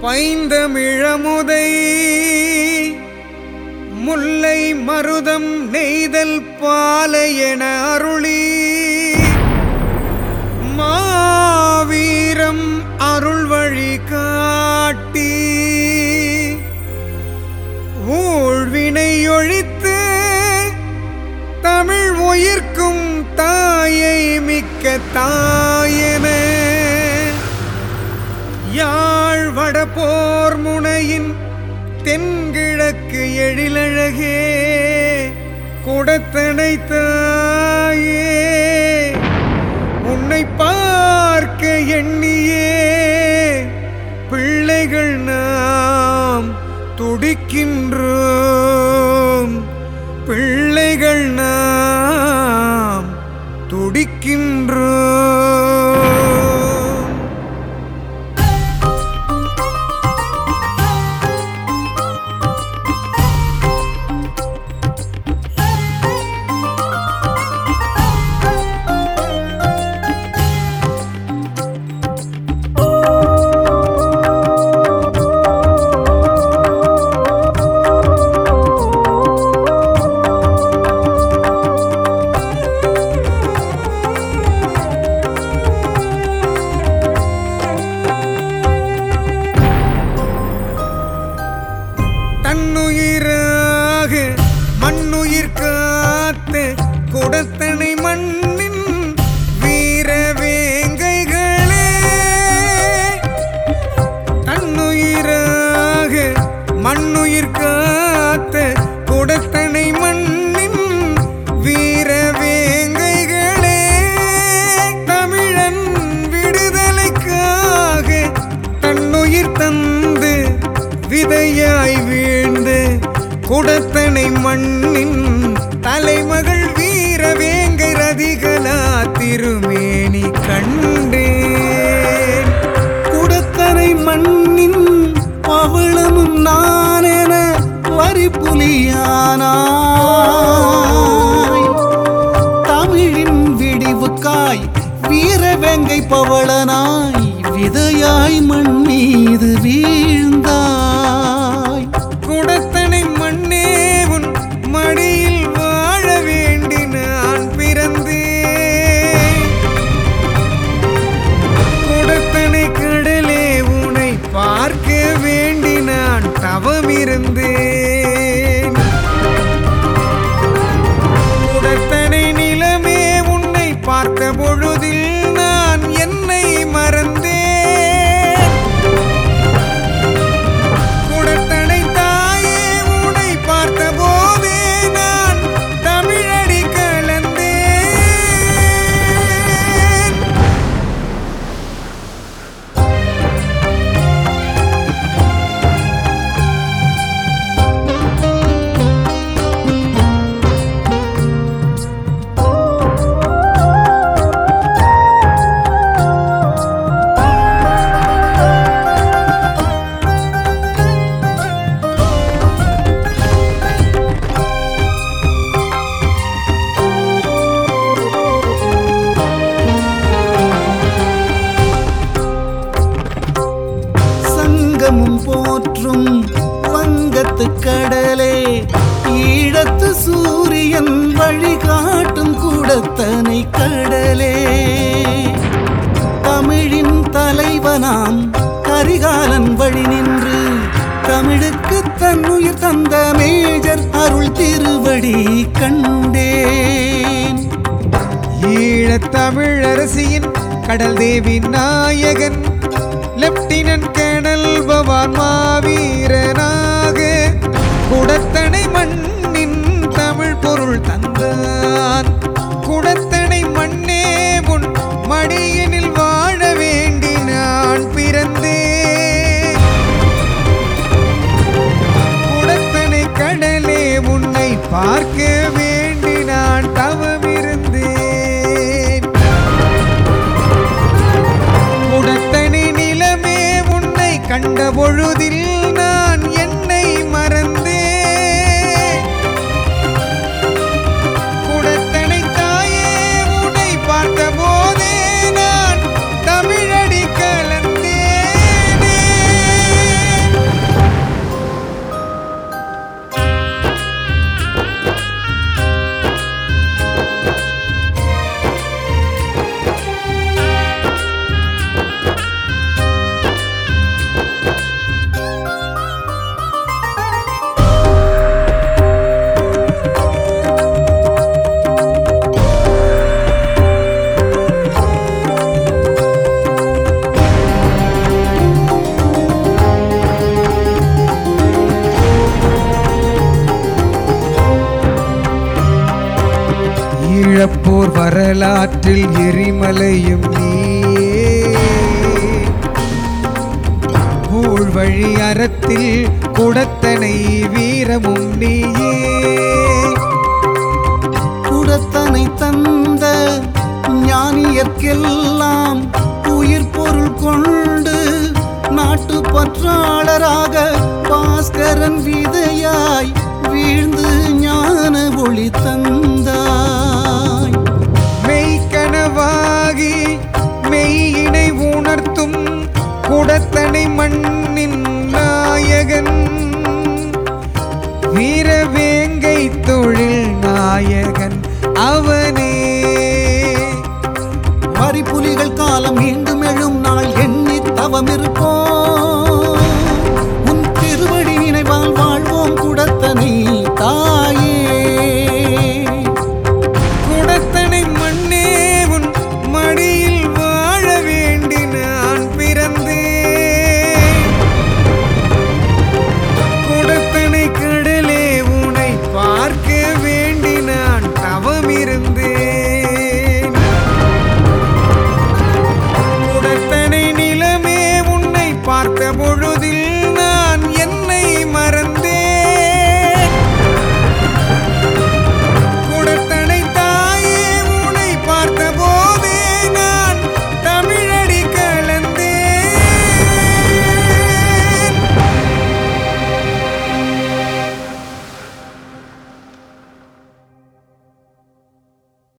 பைந்தமிழமுதை முல்லை மருதம் நெய்தல் பாலையென அருளி மாவீரம் அருள் வழி காட்டி ஊழ்வினை ஒழித்து தமிழ் உயிர்க்கும் தாயை மிக்க தாயென யாழ் வடபோர் முனையின் தென்கிழக்கு எழிலழகே குடத்தனை தாயே உன்னை பார்க்க எண்ணியே பிள்ளைகள் நாம் துடிக்கின்றோம் பிள்ளைகள் நாம் துடிக்கின்றோம். தன்னுயிராக மண்ணுயிர் காத்து குடத்தனை மண்ணின் வீர வேங்கைகளே தன்னுயிராக மண்ணுயிர் காத்து குடத்தனை மண்ணின் வீர வேங்கைகளே தமிழன் விடுதலைக்காக தன்னுயிர் தந்து விதையாய் வீழ்ந்து குடத்தனை மண்ணின் தலைமகள் வீரவேங்கை ரதிகலா திருமேனி கண்டேன். குடத்தனை மண்ணின் பவளமும் நானென வரிப்புலியானாய் தமிழின் விடிவுக்காய் வீரவேங்கை பவளனாய் விதையாய் மண் மீது வீழ்ந்தாய். குடத்தனை மண்ணே உன் மடியில் வாழ வேண்டி நான் பிறந்தேன். குடத்தனை கடலே உன்னை பார்க்க வேண்டி நான் தவமிருந்தேன். குடத்தனை நிலமே உன்னை பார்த்த பொழுதில் நான் என்னை மறந்தேன். போற்றும் வங்கத்து கடலே ஈழத்து சூரியன் வழிகாட்டும் குடத்தனை கடலே தமிழின் தலைவனாம் கரிகாலன் வழி நின்று தமிழுக்கு தன்னுயிர் தந்த மேஜர் அருள் திருவடி கண்டேன். ஈழத் தமிழரசியின் கடல் தேவி நாயகன் லெப்டினன்ட் கேர்னல் பவான் மாவீரனாக குடத்தனை மண்ணின் தமிழ் பொருள் தந்தான். குடத்தனை மண்ணே உன் மடியினில் வாழ வேண்டி நான் பிறந்தேன். குடத்தனை கடலே உன்னை பார்க்க வேண்டி நான் தவமிருந்தேன். குடத்தனை நிலமே உன்னை கண்ட பொழுதில் நான் என்னை மறந்தேன். குடத்தனை தாயே உன்னை பார்த்த போதே நான் தமிழடி கலந்தேனே. வீரப்போர் வரலாற்றில் எரிமலையும் நீயே, ஊழ்வழி அறத்தில் குடத்தனை வீரமும் நீயே. குடத்தனை தந்த ஞானியர்க்கெல்லாம் உயிர் பொருள் கொண்டு நாட்டு பற்றாளராக பாஸ்கரன் விதையாய் வீழ்ந்து ஞான ஒளி தந்தாய். மெய்க்கனவாகி மெய்யினை உணர்த்தும் குடத்தனை மண்ணின் நாயகன், வீரவேங்கை தொழில் நாயகன் அவனே. வரிப்புலிகள் காலம் மீண்டும் எழும் நாள் எண்ணி தவம் இருப்போம், உன் திருவடி நினைவால் வாழ்வோம் குடத்தனை தாயே. குடத்தனை மண்ணே உன் மடியில் வாழ வேண்டி நான் பிறந்தேன். குடத்தனை கடலே உன்னை பார்க்க வேண்டி நான் தவம் இருந்தேன். குடத்தனை நிலமே உன்னை பார்த்த பொழுது